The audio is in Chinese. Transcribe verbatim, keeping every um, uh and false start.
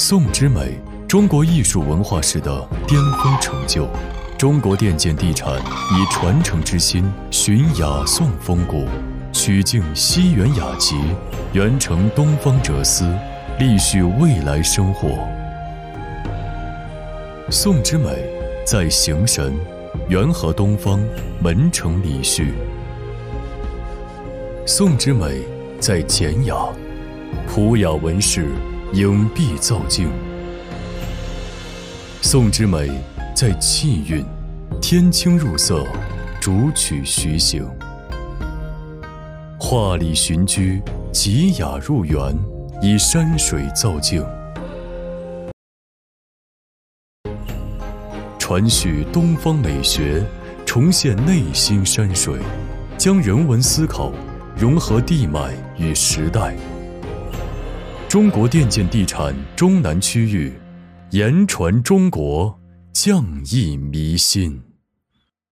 宋之美，中国艺术文化史的巅峰成就。中国电建地产以传承之心，寻雅颂风骨，曲径西园雅集，圆成东方哲思，立续未来生活。宋之美在形神，元和东方，门城礼序。宋之美在简雅，朴雅文饰，影壁造境。宋之美在气韵，天青入色，竹曲徐行。画里寻居，极雅入园，以山水造境。传续东方美学，重现内心山水，将人文思考融合地脉与时代。中国电建地产中南区域，言传中国，降抑迷心。